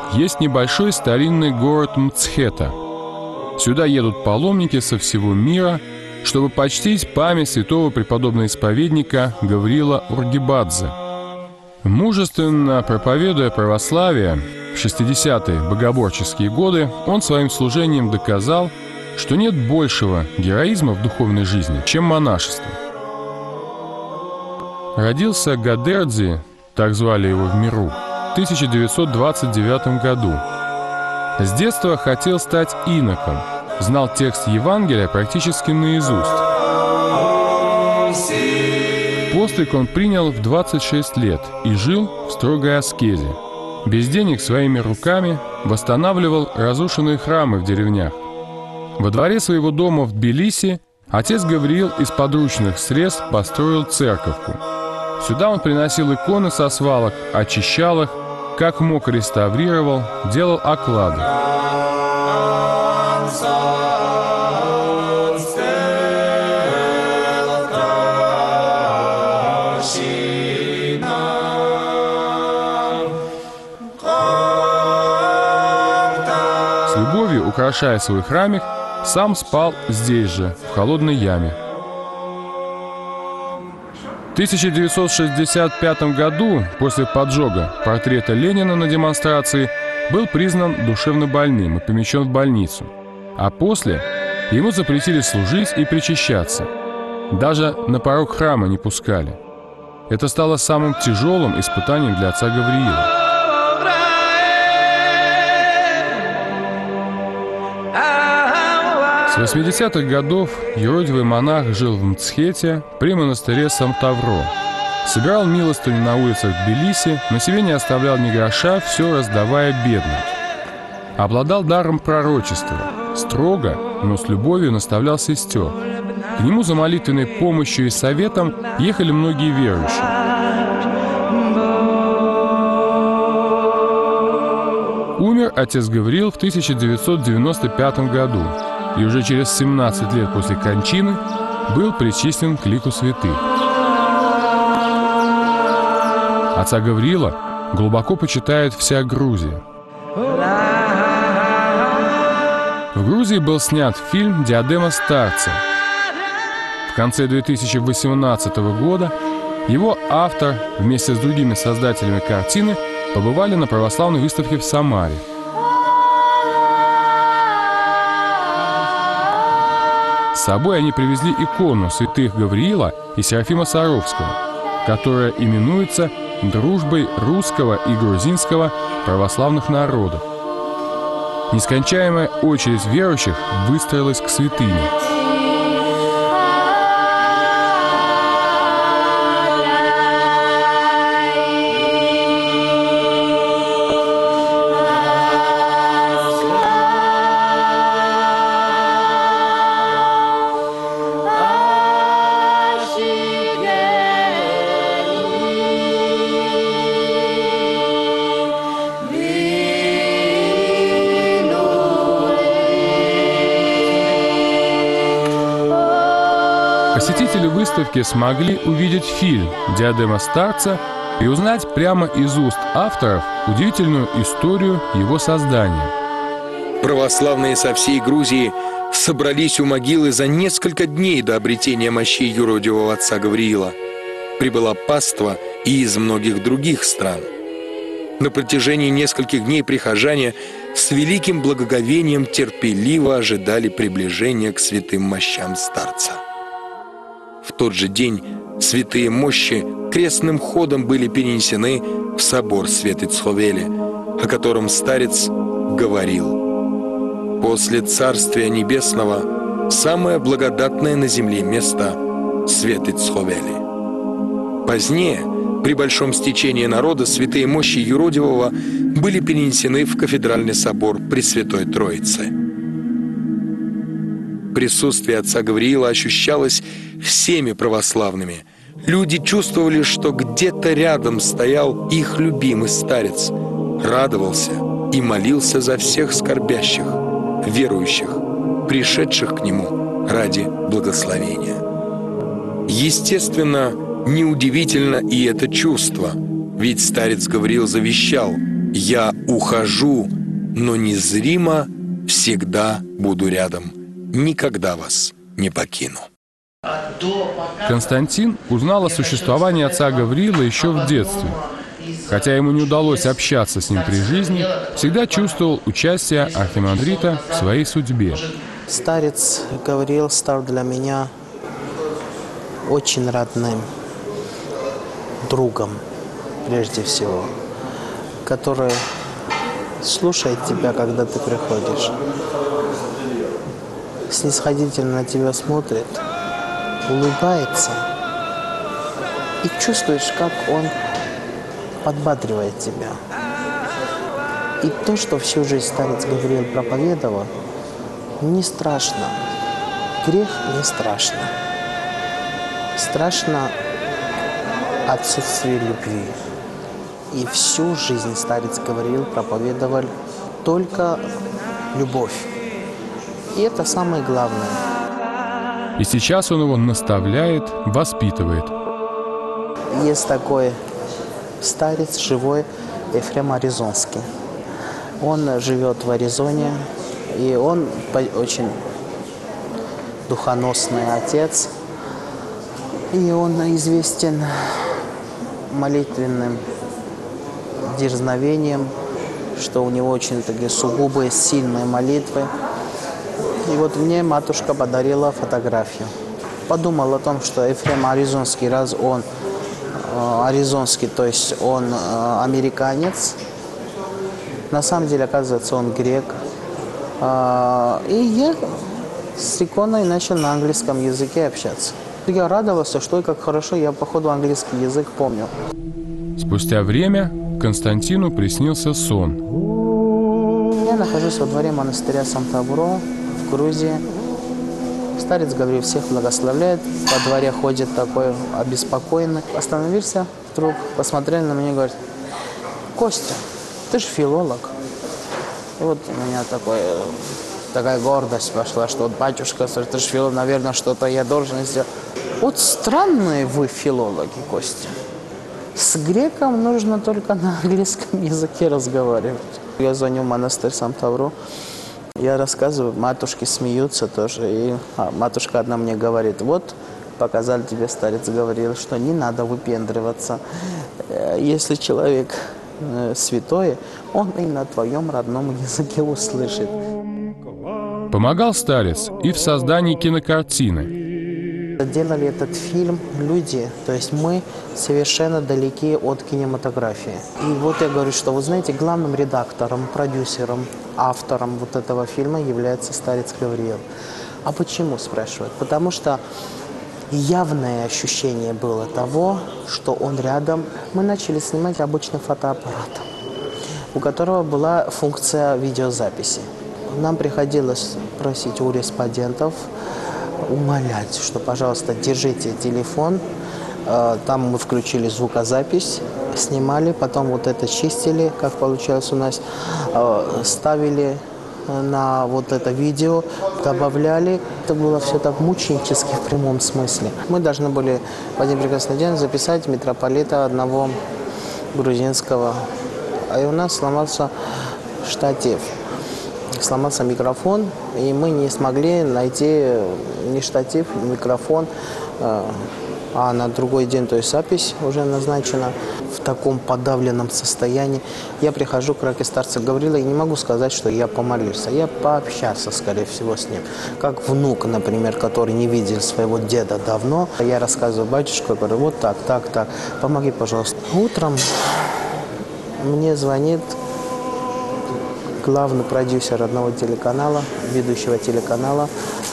есть небольшой старинный город Мцхета. Сюда едут паломники со всего мира, чтобы почтить память святого преподобного исповедника Гавриила Ургибадзе. Мужественно проповедуя православие в 60-е богоборческие годы, он своим служением доказал, что нет большего героизма в духовной жизни, чем монашество. Родился Гадердзи, так звали его в миру, в 1929 году. С детства хотел стать иноком, знал текст Евангелия практически наизусть. Постриг он принял в 26 лет и жил в строгой аскезе. Без денег своими руками восстанавливал разрушенные храмы в деревнях. Во дворе своего дома в Тбилиси отец Гавриил из подручных средств построил церковку. Сюда он приносил иконы со свалок, очищал их, как мог реставрировал, делал оклады. С любовью, украшая свой храмик, сам спал здесь же, в холодной яме. В 1965 году, после поджога портрета Ленина на демонстрации, был признан душевнобольным и помещен в больницу. А после ему запретили служить и причащаться. Даже на порог храма не пускали. Это стало самым тяжелым испытанием для отца Гавриила. С 80-х годов юродивый монах жил в Мцхете при монастыре Самтавро. Собирал милостыню на улицах Тбилиси, на себе не оставлял ни гроша, все раздавая бедным. Обладал даром пророчества. Строго, но с любовью наставлял сестер. К нему за молитвенной помощью и советом ехали многие верующие. Умер отец Гавриил в 1995 году. И уже через 17 лет после кончины был причислен к лику святых. Отца Гавриила глубоко почитает вся Грузия. В Грузии был снят фильм «Диадема старца». В конце 2018 года его автор вместе с другими создателями картины побывали на православной выставке в Самаре. С собой они привезли икону святых Гавриила и Серафима Саровского, которая именуется «Дружбой русского и грузинского православных народов». Нескончаемая очередь верующих выстроилась к святыне. Посетители выставки смогли увидеть фильм «Диадема старца» и узнать прямо из уст авторов удивительную историю его создания. Православные со всей Грузии собрались у могилы за несколько дней до обретения мощей юродивого отца Гавриила. Прибыла паства и из многих других стран. На протяжении нескольких дней прихожане с великим благоговением терпеливо ожидали приближения к святым мощам старца. В тот же день святые мощи крестным ходом были перенесены в собор Светицховели, о котором старец говорил: «После Царствия Небесного самое благодатное на земле место Светицховели». Позднее, при большом стечении народа, святые мощи юродивого были перенесены в кафедральный собор Пресвятой Троицы. Присутствие отца Гавриила ощущалось всеми православными. Люди чувствовали, что где-то рядом стоял их любимый старец, радовался и молился за всех скорбящих, верующих, пришедших к нему ради благословения. Естественно, неудивительно и это чувство, ведь старец Гавриил завещал «Я ухожу, но незримо всегда буду рядом. Никогда вас не покину». Константин узнал о существовании отца Гавриила еще в детстве. Хотя ему не удалось общаться с ним при жизни, всегда чувствовал участие архимандрита в своей судьбе. Старец Гавриил стал для меня очень родным другом, прежде всего, который слушает тебя, когда ты приходишь, снисходительно на тебя смотрит, улыбается, и чувствуешь, как он подбадривает тебя. И то, что всю жизнь старец Гавриил проповедовал, не страшно. Грех не страшно. Страшно отсутствие любви. И всю жизнь старец Гавриил проповедовал только любовь. И это самое главное. И сейчас он его наставляет, воспитывает. Есть такой старец живой Ефрем Аризонский. Он живет в Аризоне, и он очень духоносный отец. И он известен молитвенным дерзновением, что у него очень такие сугубые, сильные молитвы. И вот мне матушка подарила фотографию. Подумал о том, что Ефрем Аризонский, раз он аризонский, то есть он американец, на самом деле, оказывается, он грек. И я с иконой начал на английском языке общаться. Я радовался, что как хорошо я, походу, английский язык помню. Спустя время Константину приснился сон. Я нахожусь во дворе монастыря Сан-Тавро в Грузии. Старец Гавриил всех благословляет. По дворе ходит такой обеспокоенный. Остановился вдруг, посмотрел на меня и говорит: «Костя, ты же филолог». И вот у меня такая гордость пошла, что вот батюшка, ты же филолог, наверное, что-то я должен сделать. Вот странные вы филологи, Костя. С греком нужно только на английском языке разговаривать. Я звоню в монастырь Сан-Тавро. Я рассказываю, матушки смеются тоже. И матушка одна мне говорит: вот, показали тебе, старец Гавриил, что не надо выпендриваться. Если человек святой, он и на твоем родном языке услышит. Помогал старец и в создании кинокартины. Делали этот фильм люди, то есть мы совершенно далеки от кинематографии. И вот я говорю, что, вы знаете, главным редактором, продюсером, автором вот этого фильма является старец Гавриил. А почему, спрашивают? Потому что явное ощущение было того, что он рядом. Мы начали снимать обычным фотоаппаратом, у которого была функция видеозаписи. Нам приходилось просить у респондентов, умолять, что, пожалуйста, держите телефон. Там мы включили звукозапись, снимали, потом вот это чистили, как получалось у нас, ставили на вот это видео, добавляли. Это было все так мученически в прямом смысле. Мы должны были в один прекрасный день записать митрополита одного грузинского. И у нас сломался штатив. Сломался микрофон, и мы не смогли найти ни штатив, ни микрофон. А на другой день, то есть запись уже назначена. В таком подавленном состоянии я прихожу к раке старца Гавриила и не могу сказать, что я помолился. Я пообщался, скорее всего, с ним. Как внук, например, который не видел своего деда давно. Я рассказываю батюшке, говорю: вот так, так, так, помоги, пожалуйста. Утром мне звонит главный продюсер одного телеканала, ведущего телеканала,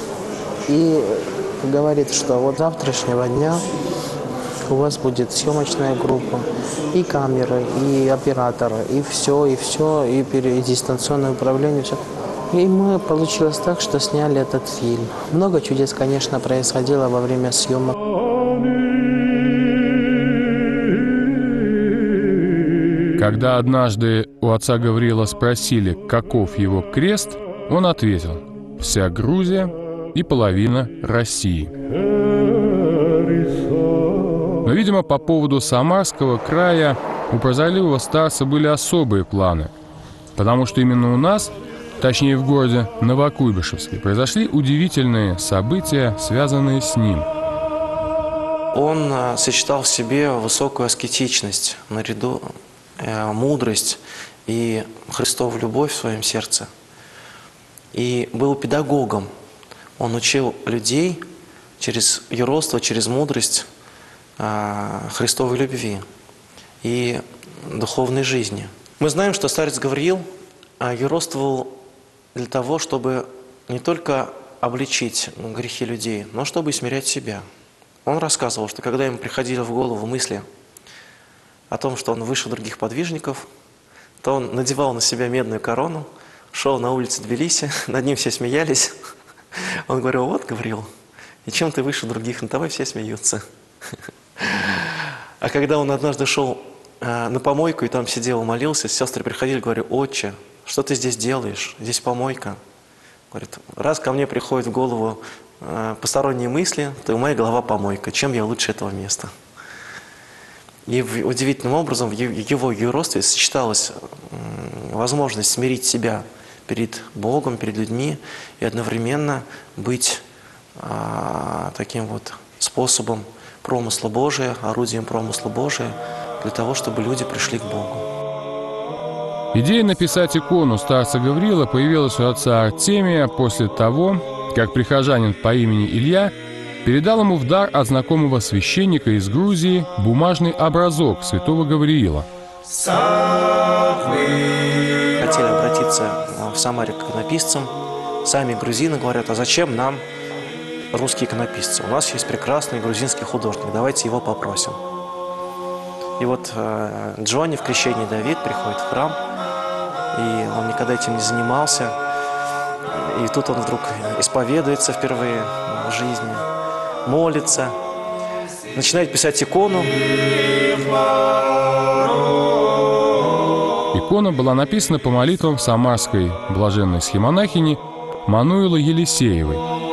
и говорит, что вот завтрашнего дня у вас будет съемочная группа, и камеры, и операторы, и все, и дистанционное управление, все. И мы получилось так, что сняли этот фильм. Много чудес, конечно, происходило во время съемок. Когда однажды у отца Гавриила спросили, каков его крест, он ответил: «Вся Грузия и половина России». Но, видимо, по поводу Самарского края у прозорливого старца были особые планы, потому что именно у нас, точнее в городе Новокуйбышевске, произошли удивительные события, связанные с ним. Он сочетал в себе высокую аскетичность, наряду мудрость и Христову любовь в своем сердце. И был педагогом. Он учил людей через юродство, через мудрость Христовой любви и духовной жизни. Мы знаем, что старец Гавриил юродствовал для того, чтобы не только обличить грехи людей, но чтобы смирять себя. Он рассказывал, что когда ему приходили в голову мысли о том, что он выше других подвижников, то он надевал на себя медную корону, шел на улице Тбилиси, над ним все смеялись. Он говорил: вот, Гавриил, и чем ты выше других, над тобой все смеются. А когда он однажды шел на помойку и там сидел, молился, сестры приходили, говорят: отче, что ты здесь делаешь? Здесь помойка. Говорит: раз ко мне приходят в голову посторонние мысли, то моя голова помойка. Чем я лучше этого места? И удивительным образом в его юродстве сочеталась возможность смирить себя перед Богом, перед людьми и одновременно быть таким вот способом промысла Божия, орудием промысла Божия для того, чтобы люди пришли к Богу. Идея написать икону старца Гавриила появилась у отца Артемия после того, как прихожанин по имени Илья передал ему в дар от знакомого священника из Грузии бумажный образок святого Гавриила. Хотели обратиться в Самаре к иконописцам. Сами грузины говорят: а зачем нам русские иконописцы? У нас есть прекрасный грузинский художник, давайте его попросим. И вот Джонни в крещении Давид приходит в храм, и он никогда этим не занимался. И тут он вдруг исповедуется впервые в жизни, молится, начинает писать икону. Икона была написана по молитвам самарской блаженной схемонахини Мануилы Елисеевой.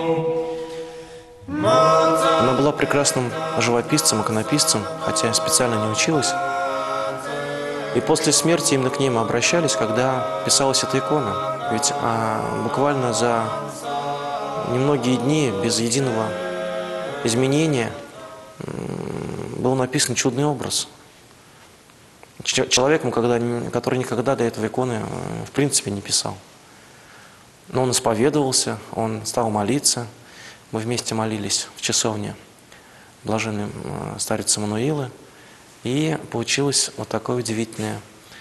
Она была прекрасным живописцем, иконописцем, хотя специально не училась. И после смерти именно к ней мы обращались, когда писалась эта икона. Ведь буквально за немногие дни, без единого изменения, был написан чудный образ. Человеком, который никогда до этого иконы в принципе не писал. Но он исповедовался, он стал молиться. Мы вместе молились в часовне блаженной старицы Мануилы. И получилось вот такое удивительное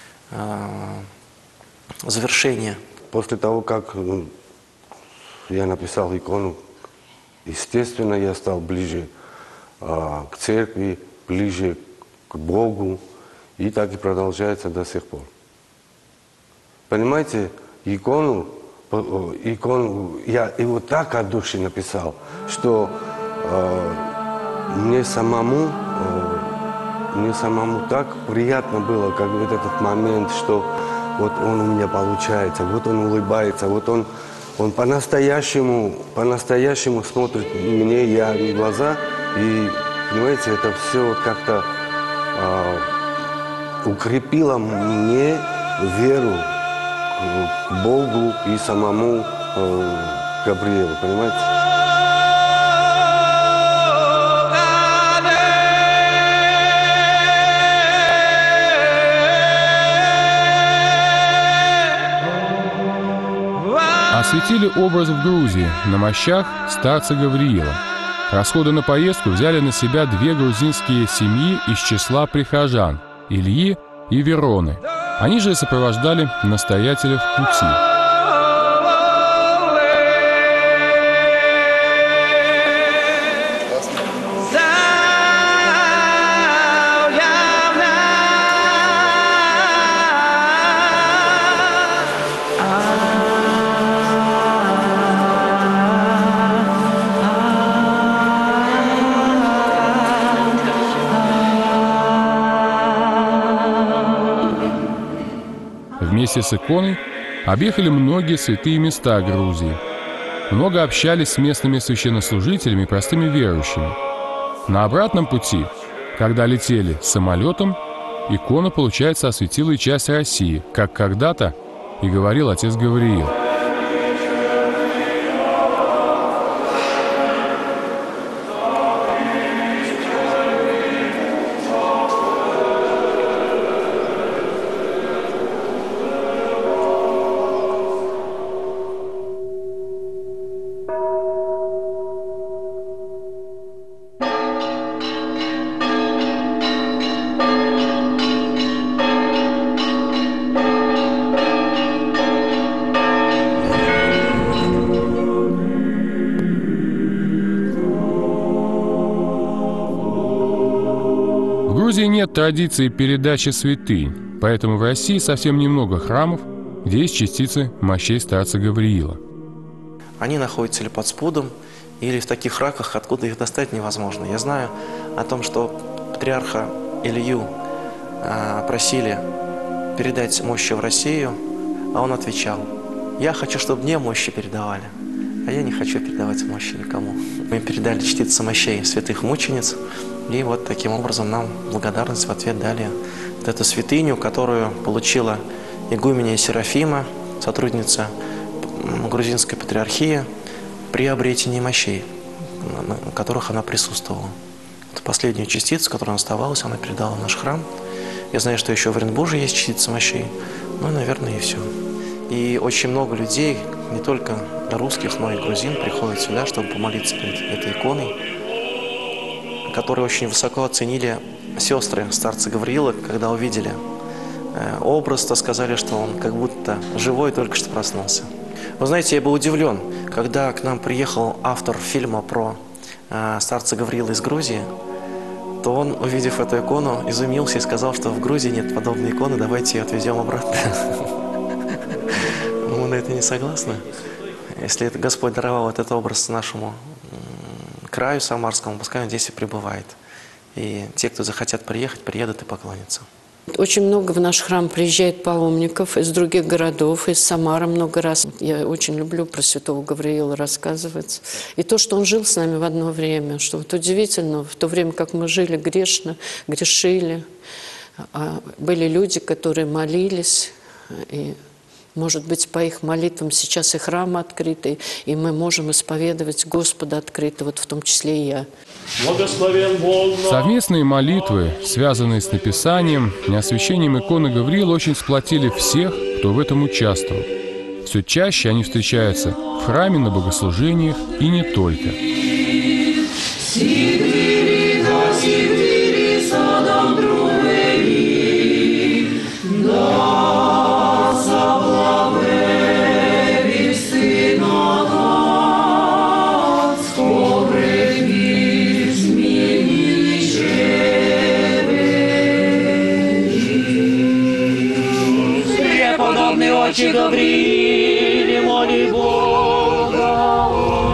завершение. После того, как я написал икону, естественно, я стал ближе к церкви, ближе к Богу. И так и продолжается до сих пор. Понимаете, икону я его так от души написал, что мне самому так приятно было, как вот этот момент, что вот он у меня получается, вот он улыбается, вот он по-настоящему смотрит мне, я в глаза, и, понимаете, это все вот как-то укрепило мне веру к Богу и самому Гавриилу, понимаете? Осветили образ в Грузии на мощах старца Гавриила. Расходы на поездку взяли на себя две грузинские семьи из числа прихожан – Ильи и Вероны. Они же сопровождали настоятеля в пути. Вместе с иконой объехали многие святые места Грузии. Много общались с местными священнослужителями и простыми верующими. На обратном пути, когда летели самолетом, икона, получается, осветила и часть России, как когда-то и говорил отец Гавриил. В Грузии нет традиции передачи святынь, поэтому в России совсем немного храмов, где есть частицы мощей старца Гавриила. Они находятся или под спудом, или в таких раках, откуда их достать невозможно. Я знаю о том, что патриарха Илью просили передать мощи в Россию, а он отвечал: «Я хочу, чтобы мне мощи передавали, а я не хочу передавать мощи никому». Мы передали частицы мощей святых мучениц, и вот таким образом нам благодарность в ответ дали вот эту святыню, которую получила игуменья Серафима, сотрудница грузинской патриархии, при обретении мощей, на которых она присутствовала. Это последнюю частицу, которая оставалась, она передала в наш храм. Я знаю, что еще в Оренбурге есть частицы мощей, ну, наверное, и все. И очень много людей, не только русских, но и грузин, приходят сюда, чтобы помолиться перед этой иконой, которые очень высоко оценили сестры старца Гавриила, когда увидели образ, то сказали, что он как будто живой, только что проснулся. Вы знаете, я был удивлен, когда к нам приехал автор фильма про старца Гавриила из Грузии, то он, увидев эту икону, изумился и сказал, что в Грузии нет подобной иконы, давайте ее отвезем обратно. Мы на это не согласны. Если Господь даровал этот образ нашему краю самарскому, пускай он здесь и пребывает. И те, кто захотят приехать, приедут и поклонятся. Очень много в наш храм приезжает паломников из других городов, из Самары много раз. Я очень люблю про святого Гавриила рассказывать. И то, что он жил с нами в одно время, что вот удивительно, в то время, как мы жили грешно, грешили, были люди, которые молились, и, может быть, по их молитвам сейчас и храм открытый, и мы можем исповедовать Господа открыто, вот в том числе и я. Совместные молитвы, связанные с написанием и освящением иконы Гавриила, очень сплотили всех, кто в этом участвовал. Все чаще они встречаются в храме, на богослужениях и не только. Очи Гаврииле, моли Бога.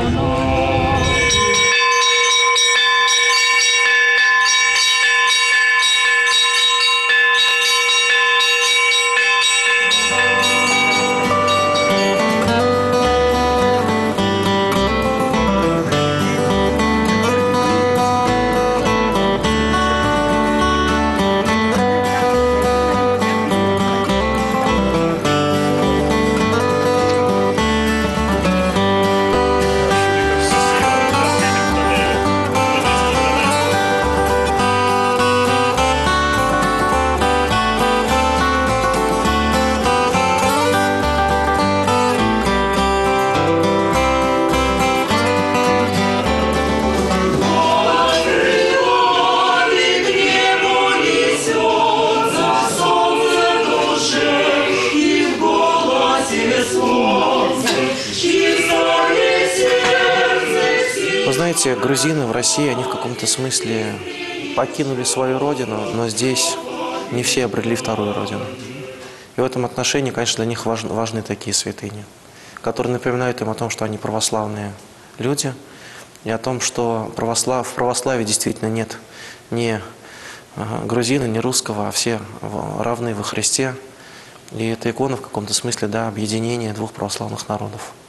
Вы знаете, грузины в России, они в каком-то смысле покинули свою родину, но здесь не все обрели вторую родину. И в этом отношении, конечно, для них важны такие святыни, которые напоминают им о том, что они православные люди, и о том, что в православии действительно нет ни грузина, ни русского, а все равны во Христе. И эта икона в каком-то смысле, да, объединение двух православных народов.